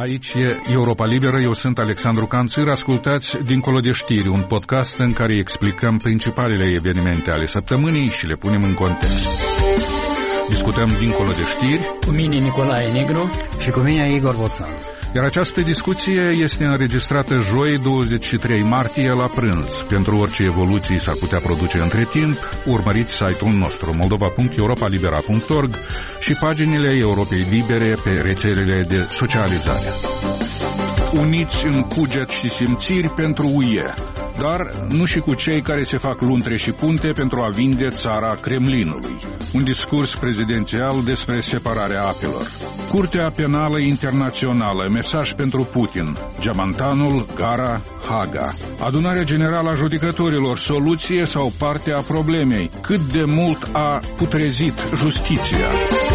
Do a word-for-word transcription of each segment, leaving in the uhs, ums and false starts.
Aici e Europa Liberă, eu sunt Alexandru Canțir. Ascultați Dincolo de știri, un podcast în care explicăm principalele evenimente ale săptămânii și le punem în context. Discutăm Dincolo de știri cu mine Nicolae Negru și cu mine Igor Boțan. Iar această discuție este înregistrată joi douăzeci și trei martie la prânz. Pentru orice evoluții s-ar putea produce între timp, urmăriți site-ul nostru moldova punct europa libera punct org și paginile Europei Libere pe rețelele de socializare. Uniți în cuget și simțiri pentru U E, dar nu și cu cei care se fac luntre și punte pentru a vinde țara Kremlinului. Un discurs prezidențial despre separarea apelor. Curtea Penală Internațională, mesaj pentru Putin. Geamantanul, Gara, Haga. Adunarea Generală a Judecătorilor, soluție sau parte a problemei. Cât de mult a putrezit justiția?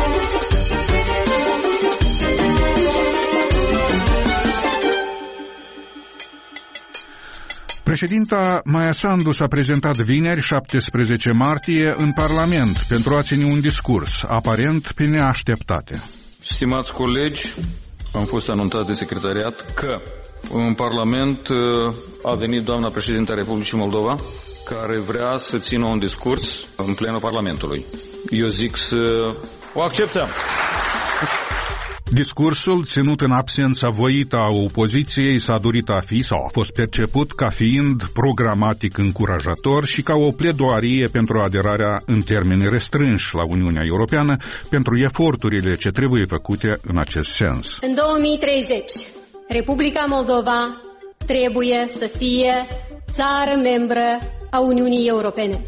Președinta Maia Sandu s-a prezentat vineri, șaptesprezece martie, în Parlament pentru a ține un discurs, aparent pe neașteptate. Stimați colegi, am fost anunțat de secretariat că în Parlament a venit doamna președintă a Republicii Moldova, care vrea să țină un discurs în plenul Parlamentului. Eu zic să o acceptăm. Discursul, ținut în absența voită a opoziției, s-a dorit a fi sau a fost perceput ca fiind programatic încurajator și ca o pledoarie pentru aderarea în termeni restrânși la Uniunea Europeană pentru eforturile ce trebuie făcute în acest sens. În două mii treizeci, Republica Moldova trebuie să fie țară membră a Uniunii Europene.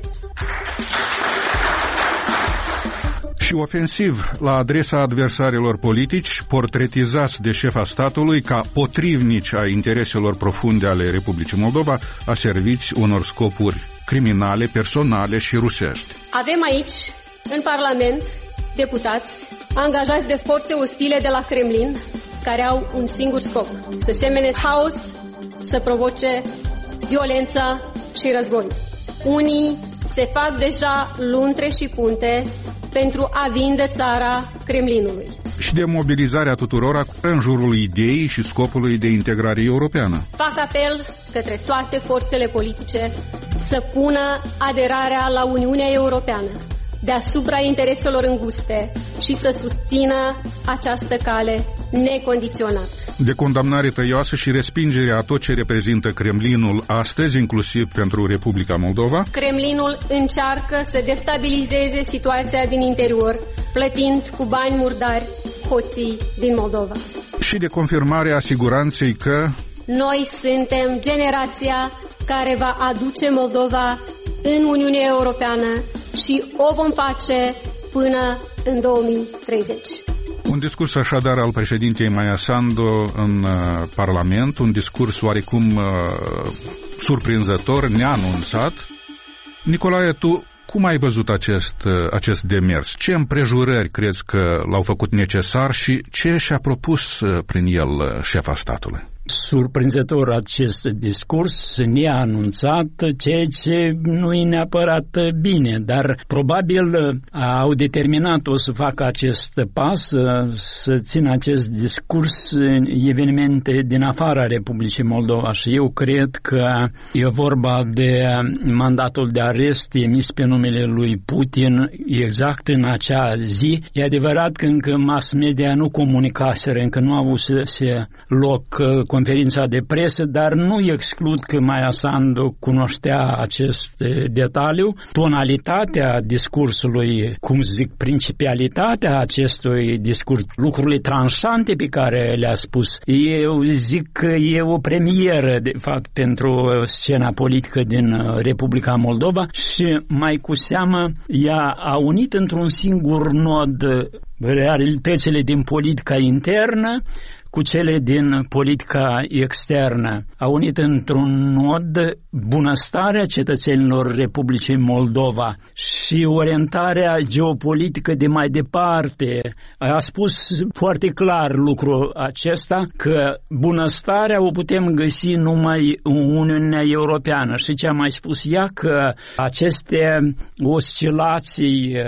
Și ofensiv la adresa adversarilor politici, portretizați de șefa statului ca potrivnici a intereselor profunde ale Republicii Moldova, a serviți unor scopuri criminale, personale și rusești. Avem aici, în Parlament, deputați angajați de forțe ostile de la Kremlin, care au un singur scop: să semene haos, să provoce violența și război. Unii se fac deja luntre și punte pentru a vinde țara Kremlinului. Și de mobilizarea tuturora în jurul ideii și scopului de integrare europeană. Fac apel către toate forțele politice să pună aderarea la Uniunea Europeană deasupra intereselor înguste și să susțină această cale necondiționat. De condamnare tăioasă și respingerea a tot ce reprezintă Kremlinul astăzi, inclusiv pentru Republica Moldova. Kremlinul încearcă să destabilizeze situația din interior, plătind cu bani murdari hoții din Moldova. Și de confirmarea siguranței că noi suntem generația care va aduce Moldova în Uniunea Europeană și o vom face până în două mii treizeci. Un discurs așadar al președintei Maia Sandu în uh, Parlament, un discurs oarecum uh, surprinzător, neanunțat. Nicolae, tu cum ai văzut acest, uh, acest demers? Ce împrejurări crezi că l-au făcut necesar și ce și-a propus uh, prin el uh, șefa statului? Surprinzător acest discurs, neanunțat, ceea ce nu e neapărat bine, dar probabil au determinat-o să facă acest pas, să țină acest discurs în evenimente din afara Republicii Moldova și eu cred că e vorba de mandatul de arest emis pe numele lui Putin exact în acea zi. E adevărat că încă mass media nu comunicaseră, încă nu a avut loc conferința de presă, dar nu exclud că Maia Sandu cunoștea acest detaliu. Tonalitatea discursului, cum zic, principialitatea acestui discurs, lucrurile tranșante pe care le-a spus, eu zic că e o premieră, de fapt, pentru scena politică din Republica Moldova și mai cu seamă ea a unit într-un singur nod realitățile din politica internă cu cele din politica externă. A unit într-un nod bunăstarea cetățenilor Republicii Moldova și orientarea geopolitică de mai departe. A spus foarte clar lucrul acesta, că bunăstarea o putem găsi numai în Uniunea Europeană. Și ce a mai spus ea, că aceste oscilații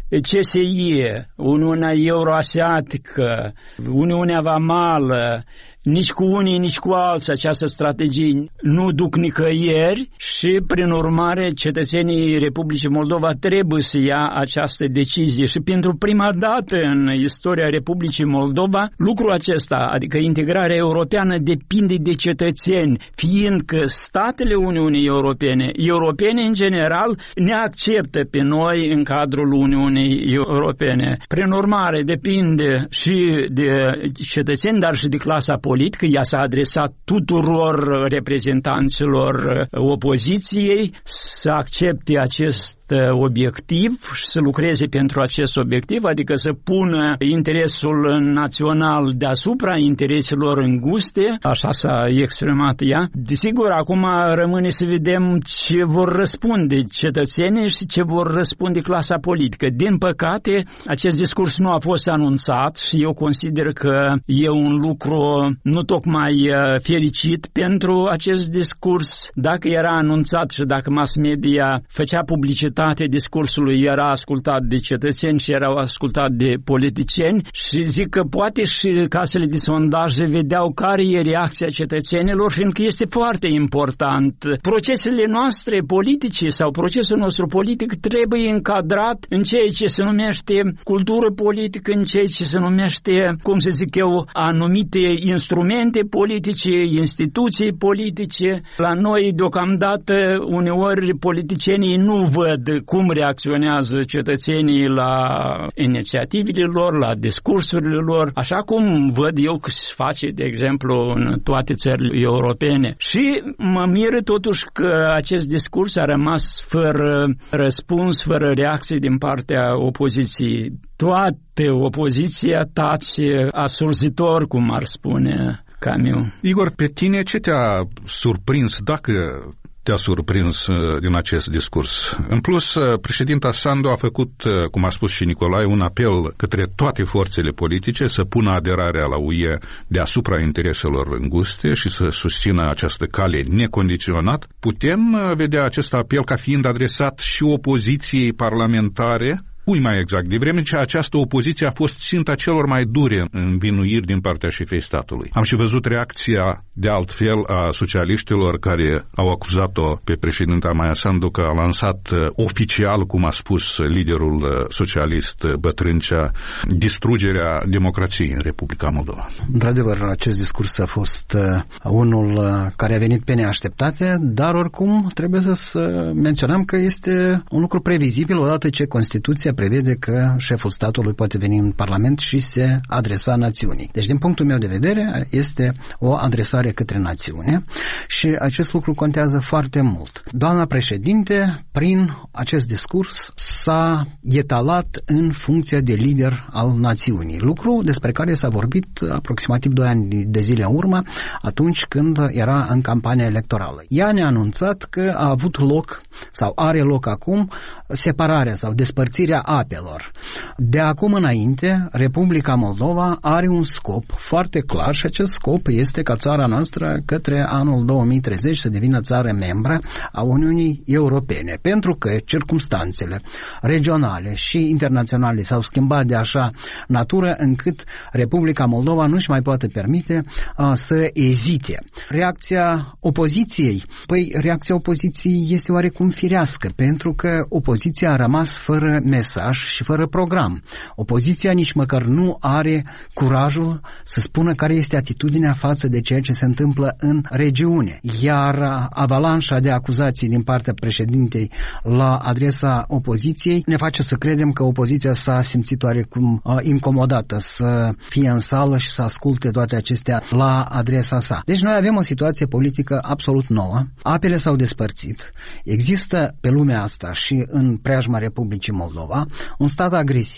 C S I, Uniunea Euroasiatică, Uniunea Vamală, nici cu unii, nici cu alții această strategie nu duc nicăieri și, prin urmare, cetățenii Republicii Moldova trebuie să ia această decizie. Și pentru prima dată în istoria Republicii Moldova, lucrul acesta, adică integrarea europeană, depinde de cetățeni, fiindcă statele Uniunii Europene, europene în general, ne acceptă pe noi în cadrul Uniunii Europene. Prin urmare, depinde și de cetățeni, dar și de clasa politică. Ea s-a adresat tuturor reprezentanților opoziției să accepte acest obiectiv și să lucreze pentru acest obiectiv, adică să pună interesul național deasupra intereselor înguste, așa s-a exprimat ea. Desigur, acum rămâne să vedem ce vor răspunde cetățenii și ce vor răspunde clasa politică. Din păcate, acest discurs nu a fost anunțat și eu consider că e un lucru nu tocmai fericit pentru acest discurs. Dacă era anunțat și dacă mass media făcea publicitate discursului, era ascultat de cetățeni și era ascultat de politicieni, și zic că poate și casele de sondaje vedeau care e reacția cetățenilor, fiindcă este foarte important. Procesele noastre politice sau procesul nostru politic trebuie încadrat în ceea ce se numește cultură politică, în ceea ce se numește, cum să zic eu, anumite instrumente politice, instituții politice. La noi, deocamdată, uneori politicienii nu văd cum reacționează cetățenii la inițiativele lor, la discursurile lor, așa cum văd eu că se face, de exemplu, în toate țările europene. Și mă miră totuși că acest discurs a rămas fără răspuns, fără reacție din partea opoziției. Toată opoziția tace asurzitor, cum ar spune Camus. Igor, pe tine ce te-a surprins, dacă te-a surprins din acest discurs? În plus, președinta Sandu a făcut, cum a spus și Nicolae, un apel către toate forțele politice să pună aderarea la U E deasupra intereselor înguste și să susțină această cale necondiționat. Putem vedea acest apel ca fiind adresat și opoziției parlamentare? Cui mai exact, de vreme ce această opoziție a fost ținta celor mai dure învinuiri din partea șefei statului. Am și văzut reacția de altfel a socialiștilor care au acuzat-o pe președinta Maia Sandu că a lansat oficial, cum a spus liderul socialist Bătrâncea, distrugerea democrației în Republica Moldova. Într-adevăr, acest discurs a fost unul care a venit pe neașteptate, dar oricum trebuie să menționăm că este un lucru previzibil odată ce Constituția prevede că șeful statului poate veni în Parlament și se adresa națiunii. Deci, din punctul meu de vedere, este o adresare către națiune și acest lucru contează foarte mult. Doamna președinte, prin acest discurs, s-a etalat în funcția de lider al națiunii, lucru despre care s-a vorbit aproximativ doi ani de zile în urmă, atunci când era în campania electorală. Ea ne-a anunțat că a avut loc sau are loc acum separarea sau despărțirea apelor. De acum înainte, Republica Moldova are un scop foarte clar și acest scop este ca țara noastră către anul două mii treizeci să devină țară membră a Uniunii Europene, pentru că circumstanțele regionale și internaționale s-au schimbat de așa natură încât Republica Moldova nu-și mai poate permite uh, să ezite. Reacția opoziției? Păi, reacția opoziției este oarecum firească, pentru că opoziția a rămas fără mesaj și fără program. Opoziția nici măcar nu are curajul să spună care este atitudinea față de ceea ce se întâmplă în regiune. Iar avalanșa de acuzații din partea președintei la adresa opoziției ne face să credem că opoziția s-a simțit oarecum uh, incomodată să fie în sală și să asculte toate acestea la adresa sa. Deci noi avem o situație politică absolut nouă. Apele s-au despărțit. Există pe lumea asta și în preajma Republicii Moldova un stat agresiv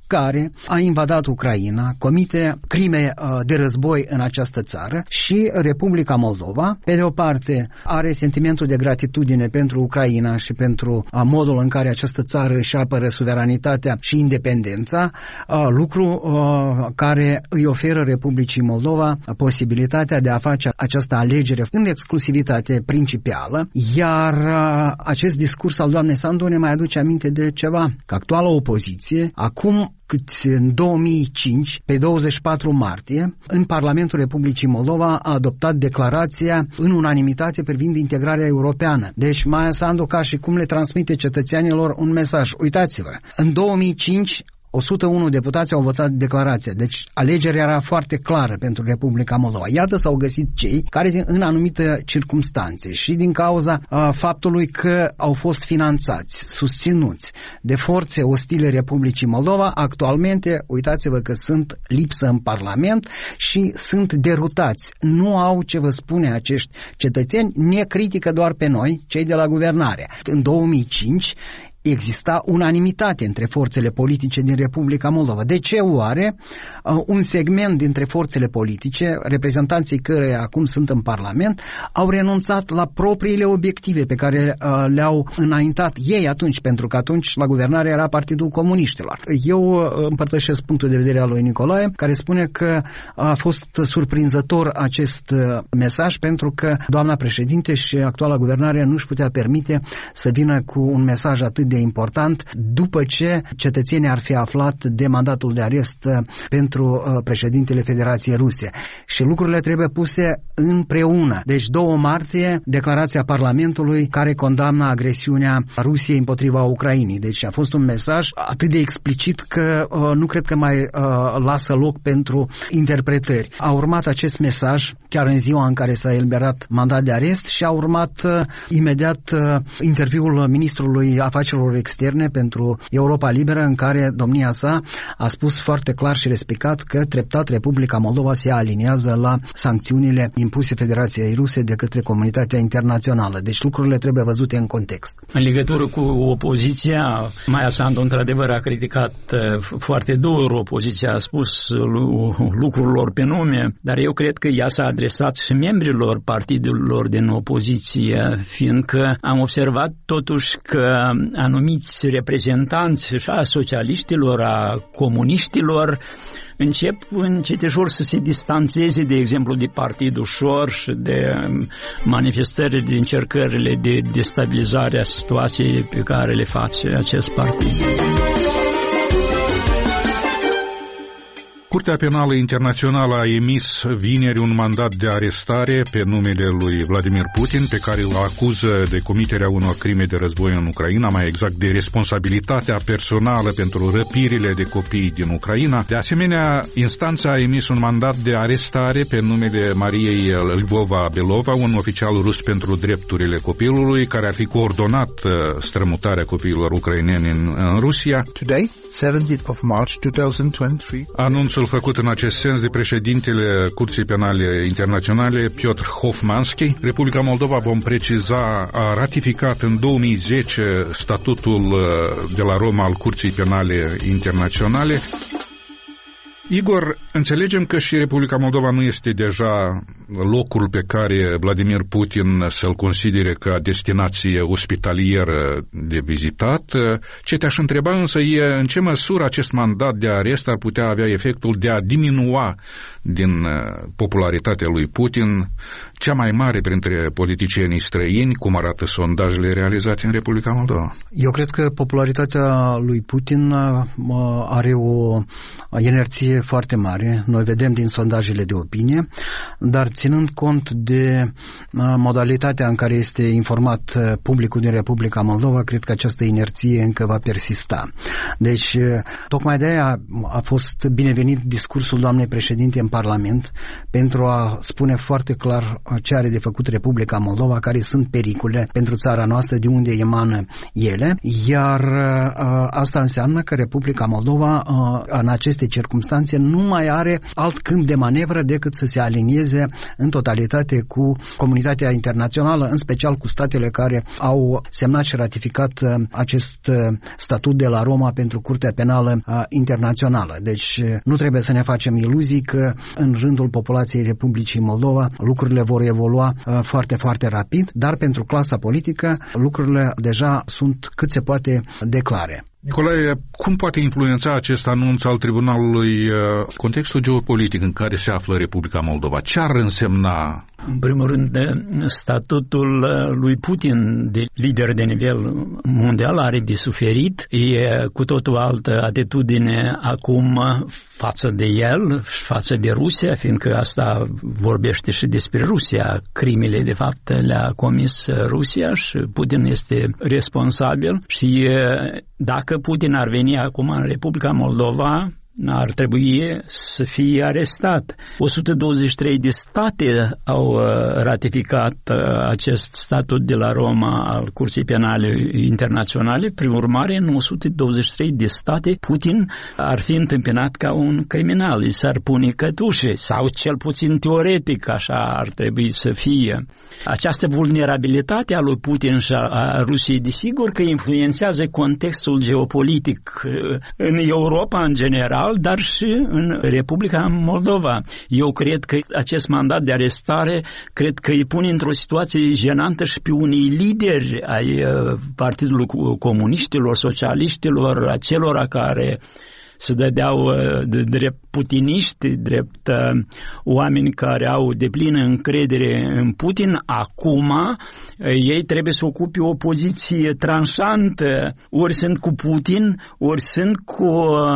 care a invadat Ucraina, comite crime de război în această țară și Republica Moldova, pe de o parte, are sentimentul de gratitudine pentru Ucraina și pentru modul în care această țară își apără suveranitatea și independența, lucru care îi oferă Republicii Moldova posibilitatea de a face această alegere în exclusivitate principală, iar acest discurs al doamnei Sandu ne mai aduce aminte de ceva, că actuala opoziție, acum cât în două mii cinci, pe douăzeci și patru martie, în Parlamentul Republicii Moldova a adoptat declarația în unanimitate privind integrarea europeană. Deci Maia Sandu ca și cum le transmite cetățenilor un mesaj. Uitați-vă, în două mii cinci o sută unu deputați au votat declarația, deci alegerea era foarte clară pentru Republica Moldova. Iată s-au găsit cei care în anumite circumstanțe și din cauza a, faptului că au fost finanțați, susținuți de forțe ostile Republicii Moldova, actualmente, uitați-vă că sunt lipsă în Parlament și sunt derutați. Nu au ce vă spune acești cetățeni, ne critică doar pe noi, cei de la guvernare. În două mii cinci exista unanimitate între forțele politice din Republica Moldova. De ce oare un segment dintre forțele politice, reprezentanții căreia acum sunt în Parlament, au renunțat la propriile obiective pe care le-au înaintat ei atunci, pentru că atunci la guvernare era Partidul Comuniștilor. Eu împărtășesc punctul de vedere al lui Nicolae, care spune că a fost surprinzător acest mesaj pentru că doamna președinte și actuala guvernare nu își putea permite să vină cu un mesaj atât de important după ce cetățenii ar fi aflat de mandatul de arest pentru președintele Federației Ruse. Și lucrurile trebuie puse împreună. Deci două martie, declarația Parlamentului care condamnă agresiunea Rusiei împotriva Ucrainei. Deci a fost un mesaj atât de explicit că uh, nu cred că mai uh, lasă loc pentru interpretări. A urmat acest mesaj chiar în ziua în care s-a eliberat mandat de arest și a urmat uh, imediat uh, interviul ministrului afacerilor externe pentru Europa Liberă, în care domnia sa a spus foarte clar și respicat că treptat Republica Moldova se aliniază la sancțiunile impuse Federației Ruse de către comunitatea internațională. Deci lucrurile trebuie văzute în context. În legătură cu opoziția, Maia Sandu într-adevăr a criticat foarte dur opoziția, a spus lucrurilor pe nume, dar eu cred că ea s-a adresat și membrilor partidelor din opoziție, fiindcă am observat totuși că anumiți reprezentanți și a socialiștilor, a comuniștilor, încep încetejor să se distanțeze, de exemplu, de Partidul Șor și de manifestările, de încercările de destabilizare a situației pe care le face acest partid. Curtea Penală Internațională a emis vineri un mandat de arestare pe numele lui Vladimir Putin, pe care îl acuză de comiterea unor crime de război în Ucraina, mai exact de responsabilitatea personală pentru răpirile de copii din Ucraina. De asemenea, instanța a emis un mandat de arestare pe numele Mariei Lvova-Belova, un oficial rus pentru drepturile copilului, care ar fi coordonat strămutarea copiilor ucraineni în, în Rusia. Today, seventeenth of March twenty twenty-three. Anunțul făcut în acest sens de președintele Curții Penale Internaționale, Piotr Hofmanski. Republica Moldova, vom preciza, a ratificat în două mii zece statutul de la Roma al Curții Penale Internaționale. Igor, înțelegem că și Republica Moldova nu este deja locul pe care Vladimir Putin să-l considere ca destinație ospitalieră de vizitat. Ce te-aș întreba însă e în ce măsură acest mandat de arest ar putea avea efectul de a diminua din popularitatea lui Putin, cea mai mare printre politicienii străini, cum arată sondajele realizate în Republica Moldova. Eu cred că popularitatea lui Putin are o inerție foarte mare. Noi vedem din sondajele de opinie, dar ținând cont de modalitatea în care este informat publicul din Republica Moldova, cred că această inerție încă va persista. Deci, tocmai de aia a fost binevenit discursul doamnei președinte în Parlament pentru a spune foarte clar ce are de făcut Republica Moldova, care sunt pericole pentru țara noastră, de unde emană ele, iar asta înseamnă că Republica Moldova în aceste circunstanțe nu mai are alt câmp de manevră decât să se alinieze colaboreze în totalitate cu comunitatea internațională, în special cu statele care au semnat și ratificat acest statut de la Roma pentru Curtea Penală Internațională. Deci nu trebuie să ne facem iluzii că în rândul populației Republicii Moldova lucrurile vor evolua foarte, foarte rapid, dar pentru clasa politică lucrurile deja sunt cât se poate de clare. Nicolae, cum poate influența acest anunț al Tribunalului contextul geopolitic în care se află Republica Moldova? Ce ar însemna? În primul rând, statutul lui Putin de lider de nivel mondial are de suferit. E cu totul altă atitudine acum față de el, față de Rusia, fiindcă asta vorbește și despre Rusia. Crimele, de fapt, le-a comis Rusia și Putin este responsabil. Și dacă Putin ar veni acum în Republica Moldova, ar trebui să fie arestat. o sută douăzeci și trei de state au ratificat acest statut de la Roma al Curții Penale Internaționale. Prin urmare, în o sută douăzeci și trei de state, Putin ar fi întâmpinat ca un criminal. Îi s-ar pune cătușe, sau cel puțin teoretic așa ar trebui să fie. Această vulnerabilitate a lui Putin și a Rusiei, desigur că influențează contextul geopolitic în Europa în general, dar și în Republica Moldova. Eu cred că acest mandat de arestare, cred că îi pune într-o situație jenantă și pe unii lideri ai Partidului Comuniștilor, Socialiștilor, acelora care se dădeau de drept putiniști, drept uh, oameni care au deplină încredere în Putin. Acum uh, ei trebuie să ocupe o poziție tranșantă, ori sunt cu Putin, ori sunt cu,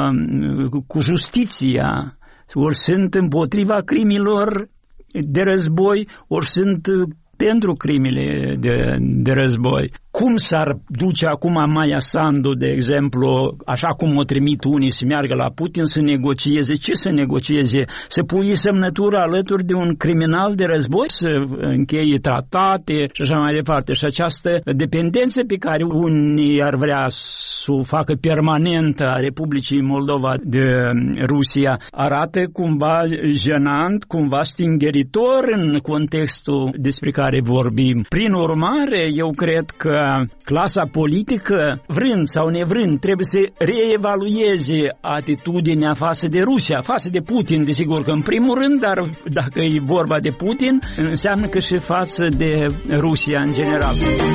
uh, cu justiția, ori sunt împotriva crimilor de război, ori sunt pentru crimele de, de război. Cum s-ar duce acum Maia Sandu, de exemplu, așa cum o trimit unii să meargă la Putin să negocieze? Ce să negocieze? Să pui semnătura alături de un criminal de război? Să încheie tratate și așa mai departe. Și această dependență pe care unii ar vrea să o facă permanentă a Republicii Moldova de Rusia arată cumva jenant, cumva stingeritor în contextul despre care vorbim. Prin urmare, eu cred că clasa politică, vrând sau nevrând, trebuie să reevalueze atitudinea față de Rusia, față de Putin, desigur că în primul rând, dar dacă e vorba de Putin, înseamnă că și față de Rusia în general.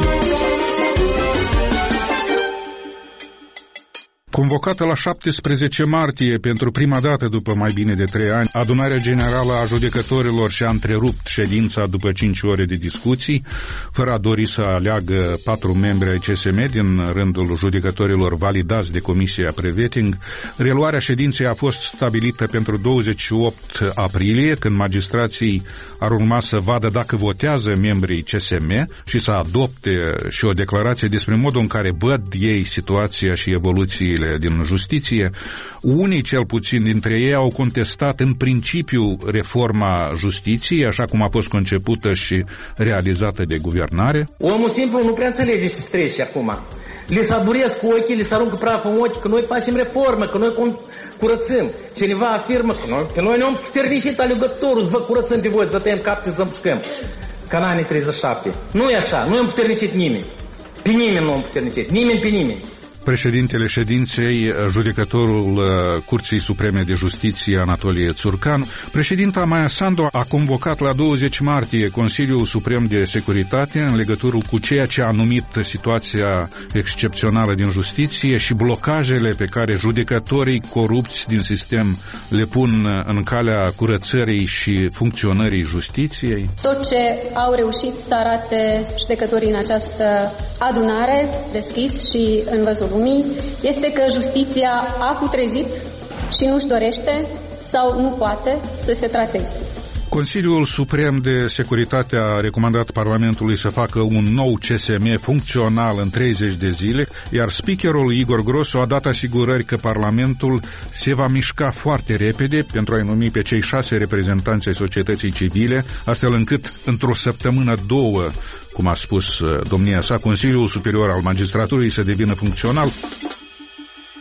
Convocată la șaptesprezece martie pentru prima dată după mai bine de trei ani, Adunarea Generală a Judecătorilor și-a întrerupt ședința după cinci ore de discuții, fără a dori să aleagă patru membri ai C S M din rândul judecătorilor validați de Comisia Preveting. Reluarea ședinței a fost stabilită pentru douăzeci și opt aprilie, când magistrații ar urma să vadă dacă votează membrii C S M și să adopte și o declarație despre modul în care văd ei situația și evoluțiile din justiție. Unii, cel puțin dintre ei, au contestat în principiu reforma justiției, așa cum a fost concepută și realizată de guvernare. Omul simplu nu prea înțelege ce trece acum. Le saburesc cu ochii, le se aruncă praf în ochi că noi facem reformă, că noi curățăm. Cineva afirmă că noi, că noi ne-am puternicit alegătorul, să vă curățăm pe voi, să tăiem capte, să împușcăm. Ca în anii treizeci și șapte. Nu e așa, nu am puternicit nimeni. Pe nimeni nu am puternicit, nimeni pe nimeni. Președintele ședinței, judecătorul Curții Supreme de Justiție, Anatolie Țurcan. Președinta Maia Sandu a convocat la douăzeci martie Consiliul Suprem de Securitate în legătură cu ceea ce a numit situația excepțională din justiție și blocajele pe care judecătorii corupți din sistem le pun în calea curățării și funcționării justiției. Tot ce au reușit să arate judecătorii în această adunare deschis și în văzul lumii este că justiția a putrezit și nu-și dorește sau nu poate să se trateze. Consiliul Suprem de Securitate a recomandat Parlamentului să facă un nou C S M funcțional în treizeci de zile, iar speakerul Igor Grosu a dat asigurări că Parlamentul se va mișca foarte repede pentru a-i numi pe cei șase reprezentanți ai societății civile, astfel încât într-o săptămână, două, cum a spus domnia sa, Consiliul Superior al Magistraturii să devină funcțional.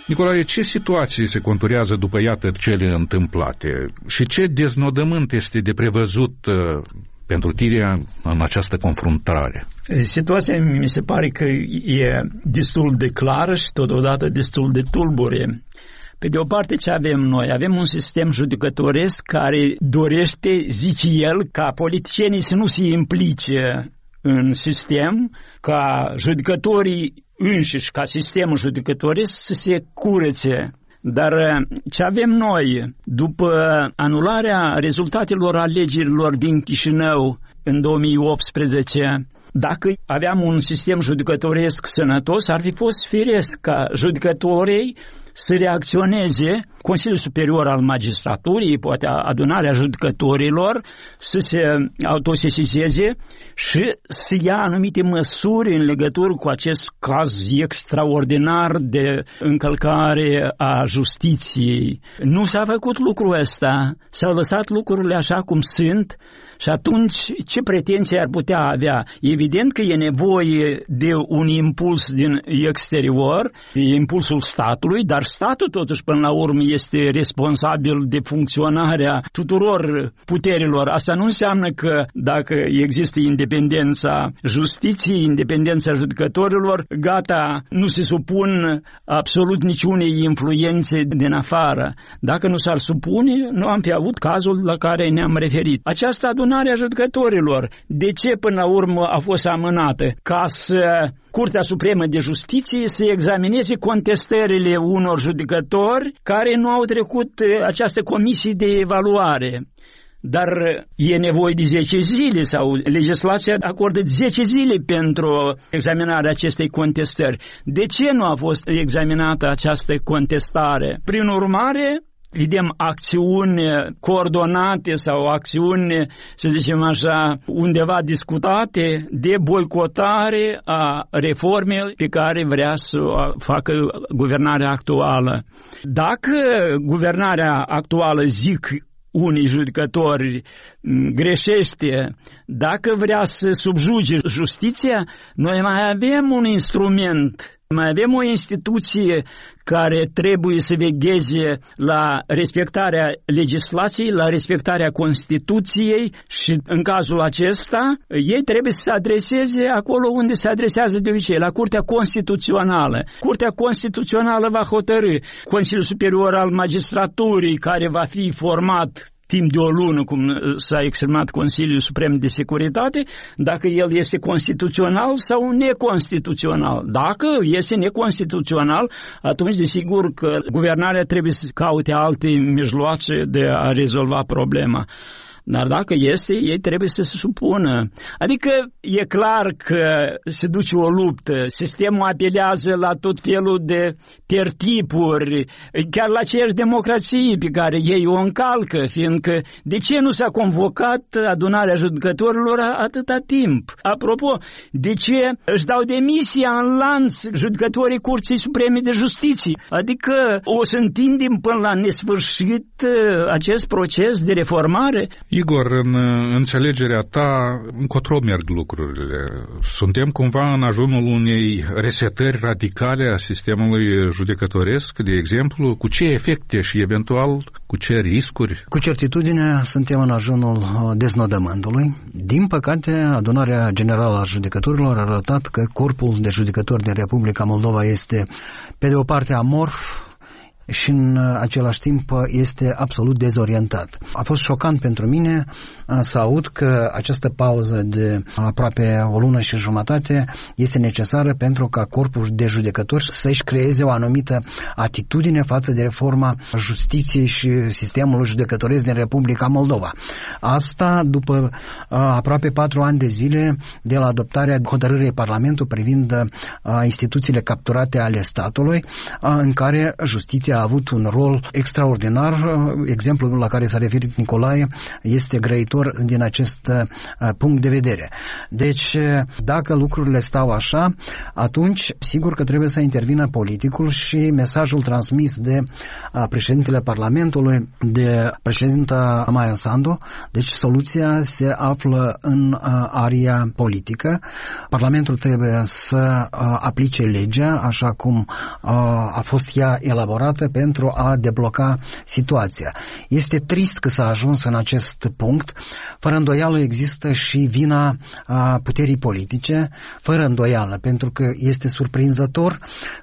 Nicolae, ce situații se conturează după iată cele întâmplate și ce deznodământ este de prevăzut pentru tine în această confruntare? Situația mi se pare că e destul de clară și totodată destul de tulbure. Pe de o parte, ce avem noi? Avem un sistem judecătoresc care dorește, zice el, ca politicienii să nu se implice în sistem, ca judecătorii înșiși, ca sistemul judecătoresc să se curețe. Dar ce avem noi, după anularea rezultatelor alegerilor din Chișinău în două mii optsprezece, dacă aveam un sistem judecătoresc sănătos, ar fi fost firesc ca judecătorii să reacționeze, Consiliul Superior al Magistraturii, poate adunarea judecătorilor, să se autosesizeze și să ia anumite măsuri în legătură cu acest caz extraordinar de încălcare a justiției. Nu s-a făcut lucrul ăsta, s-au lăsat lucrurile așa cum sunt. Și atunci, ce pretenții ar putea avea? Evident că e nevoie de un impuls din exterior, impulsul statului, dar statul totuși până la urmă este responsabil de funcționarea tuturor puterilor. Asta nu înseamnă că dacă există independența justiției, independența judecătorilor, gata, nu se supun absolut niciunei influențe din afară. Dacă nu s-ar supune, nu am fi avut cazul la care ne-am referit. Această adunarea judecătorilor, de ce până la urmă a fost amânată? Ca să Curtea Supremă de Justiție să examineze contestările unor judecători care nu au trecut această comisie de evaluare. Dar e nevoie de zece zile sau legislația acordă zece zile pentru examinarea acestei contestări. De ce nu a fost examinată această contestare? Prin urmare, vedem acțiuni coordonate sau acțiuni, să zicem așa, undeva discutate de boicotare a reformei pe care vrea să o facă guvernarea actuală. Dacă guvernarea actuală, zic unii judecători, greșește, dacă vrea să subjuge justiția, noi mai avem un instrument, mai avem o instituție care trebuie să vegheze la respectarea legislației, la respectarea Constituției și în cazul acesta ei trebuie să se adreseze acolo unde se adresează de obicei, la Curtea Constituțională. Curtea Constituțională va hotărî. Consiliul Superior al Magistraturii, care va fi format timp de o lună, cum s-a exprimat Consiliul Suprem de Securitate, dacă el este constituțional sau neconstituțional. Dacă este neconstituțional, atunci desigur că guvernarea trebuie să caute alte mijloace de a rezolva problema. Dar dacă este, ei trebuie să se supună. Adică e clar că se duce o luptă, sistemul apelează la tot felul de tertipuri, chiar la aceeași democrație pe care ei o încalcă, fiindcă de ce nu s-a convocat adunarea judecătorilor atâta timp? Apropo, de ce își dau demisia în lanț judecătorii Curții Supreme de Justiție? Adică o să întindem până la nesfârșit acest proces de reformare? Igor, în înțelegerea ta, încotro merg lucrurile. Suntem cumva în ajunul unei resetări radicale a sistemului judecătoresc, de exemplu, cu ce efecte și eventual cu ce riscuri? Cu certitudine suntem în ajunul deznodământului. Din păcate, adunarea generală a judecătorilor a arătat că corpul de judecători din Republica Moldova este, pe de o parte, amorf, și în același timp este absolut dezorientat. A fost șocant pentru mine să aud că această pauză de aproape o lună și jumătate este necesară pentru ca corpul de judecători să-și creeze o anumită atitudine față de reforma justiției și sistemului judecătoresc din Republica Moldova. Asta după aproape patru ani de zile de la adoptarea hotărârii Parlamentului privind instituțiile capturate ale statului, în care justiția justiția a avut un rol extraordinar. Exemplul la care s-a referit Nicolae este grăitor din acest punct de vedere. Deci, dacă lucrurile stau așa, atunci, sigur că trebuie să intervină politicul și mesajul transmis de președintele Parlamentului, de președinta Maia Sandu. Deci, soluția se află în aria politică. Parlamentul trebuie să aplice legea așa cum a fost ea elaborată pentru a debloca situația. Este trist că s-a ajuns în acest punct. Fără îndoială există și vina puterii politice, fără îndoială, pentru că este surprinzător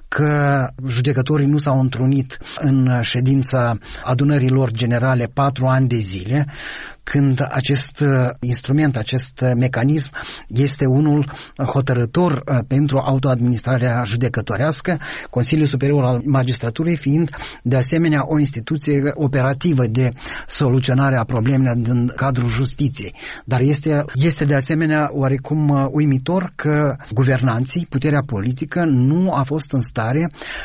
că judecătorii nu s-au întrunit în ședința adunărilor generale patru ani de zile, când acest instrument, acest mecanism este unul hotărător pentru autoadministrarea judecătorească, Consiliul Superior al Magistraturii fiind de asemenea o instituție operativă de soluționare a problemelor din cadrul justiției. Dar este, este de asemenea oarecum uimitor că guvernanții, puterea politică, nu a fost în stare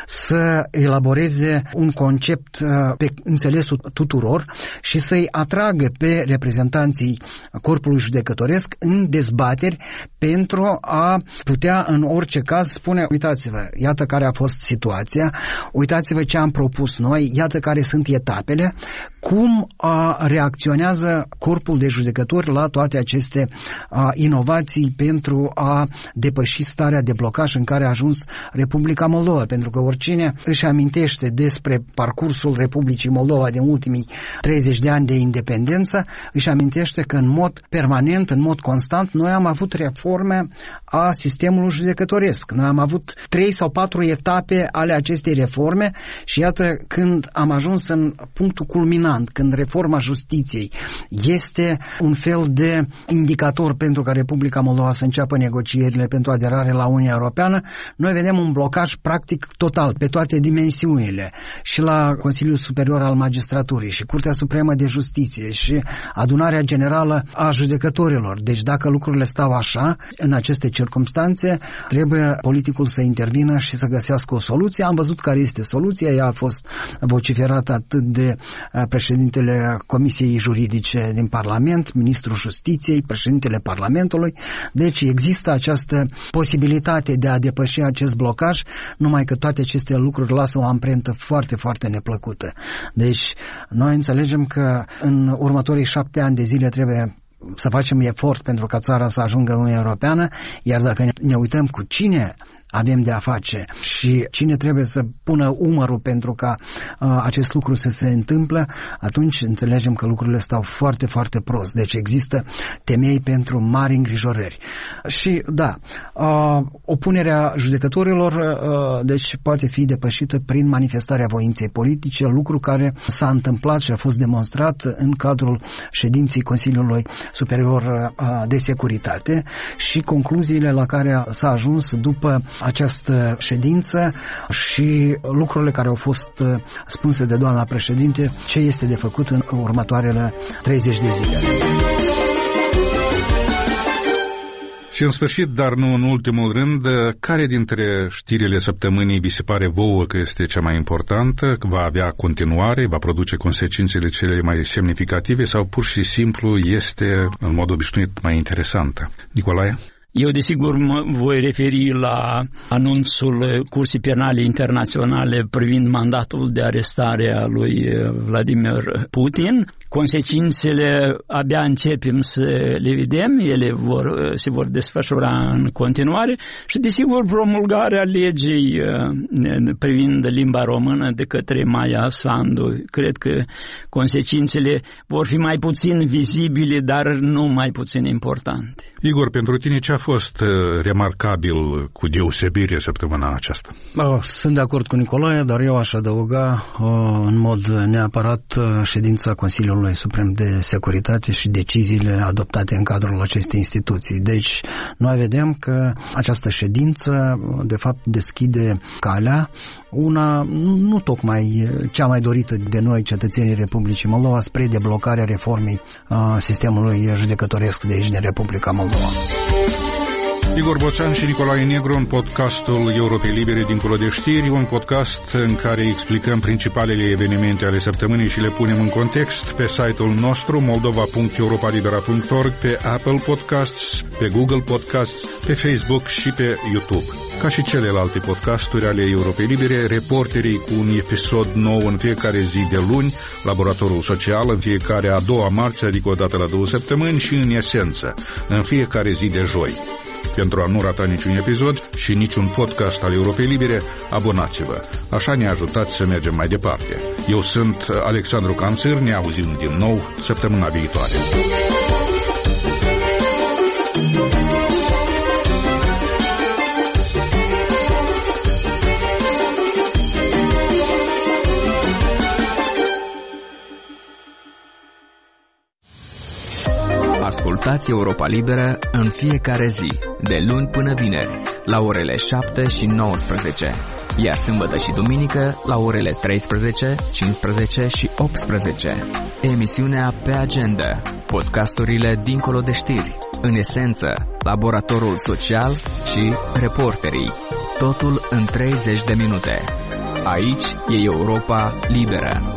să elaboreze un concept pe înțelesul tuturor și să-i atragă pe reprezentanții corpului judecătoresc în dezbateri pentru a putea în orice caz spune, uitați-vă, iată care a fost situația, uitați-vă ce am propus noi, iată care sunt etapele, cum a, reacționează corpul de judecători la toate aceste a, inovații pentru a depăși starea de blocaj în care a ajuns Republica Moldova, pentru că oricine își amintește despre parcursul Republicii Moldova din ultimii treizeci de ani de independență, își amintește că în mod permanent, în mod constant, noi am avut reforme a sistemului judecătoresc. Noi am avut trei sau patru etape ale acestei reforme și iată când am ajuns în punctul culminant, când reforma justiției este un fel de indicator pentru ca Republica Moldova să înceapă negocierile pentru aderare la Uniunea Europeană, noi vedem un blocaj practic total pe toate dimensiunile, și la Consiliul Superior al Magistraturii și Curtea Supremă de Justiție și Adunarea Generală a Judecătorilor. Deci dacă lucrurile stau așa, în aceste circumstanțe, trebuie politicul să intervină și să găsească o soluție. Am văzut care este soluția, ea a fost vociferată atât de președintele Comisiei Juridice din Parlament, ministrul Justiției, președintele Parlamentului. Deci există această posibilitate de a depăși acest blocaj, numai că toate aceste lucruri lasă o amprentă foarte, foarte neplăcută. Deci noi înțelegem că în următorii șapte ani de zile trebuie să facem efort pentru ca țara să ajungă în Uniunea Europeană, iar dacă ne uităm cu cine avem de a face și cine trebuie să pună umărul pentru ca uh, acest lucru să se întâmple, atunci înțelegem că lucrurile stau foarte, foarte prost. Deci există temei pentru mari îngrijorări. Și da, uh, opunerea judecătorilor uh, deci poate fi depășită prin manifestarea voinței politice, lucru care s-a întâmplat și a fost demonstrat în cadrul ședinței Consiliului Superior uh, de Securitate și concluziile la care s-a ajuns după această ședință și lucrurile care au fost spuse de doamna președinte, ce este de făcut în următoarele treizeci de zile. Și în sfârșit, dar nu în ultimul rând, care dintre știrile săptămânii vi se pare vouă că este cea mai importantă, că va avea continuare, va produce consecințele cele mai semnificative sau pur și simplu este, în mod obișnuit, mai interesantă? Nicolae? Eu, desigur, mă voi referi la anunțul Curții Penale Internaționale privind mandatul de arestare a lui Vladimir Putin. Consecințele abia începem să le vedem, ele vor, se vor desfășura în continuare și, desigur, promulgarea legii privind limba română de către Maia Sandu. Cred că consecințele vor fi mai puțin vizibile, dar nu mai puțin importante. Igor, pentru tine ce a fost remarcabil cu deosebire săptămâna aceasta? Sunt de acord cu Nicolae, dar eu aș adăuga în mod neapărat ședința Consiliului Suprem de Securitate și deciziile adoptate în cadrul acestei instituții. Deci noi vedem că această ședință de fapt deschide calea, una nu tocmai cea mai dorită de noi, cetățenii Republicii Moldova, spre deblocarea reformei sistemului judecătoresc de aici din Republica Moldova. Igor Boțan și Nicolae Negru în podcastul Europei Libere dincolo de știri, un podcast în care explicăm principalele evenimente ale săptămânii și le punem în context pe site-ul nostru moldova punct europa libera punct org, pe Apple Podcasts, pe Google Podcasts, pe Facebook și pe YouTube. Ca și celelalte podcasturi ale Europei Libere, reporterii cu un episod nou în fiecare zi de luni, Laboratorul Social în fiecare a doua marți, adică o dată la două săptămâni, și În Esență în fiecare zi de joi. Pentru a nu rata niciun episod și niciun podcast al Europei Libere, abonați-vă. Așa ne ajutați să mergem mai departe. Eu sunt Alexandru Canțir, ne auzim din nou săptămâna viitoare. Ascultați Europa Liberă în fiecare zi, de luni până vineri, la orele șapte și nouăsprezece, iar sâmbătă și duminică la orele treisprezece, cincisprezece și optsprezece. Emisiunea Pe Agenda, podcasturile dincolo de știri, În Esență, Laboratorul Social și Reporterii. Totul în treizeci de minute. Aici e Europa Liberă.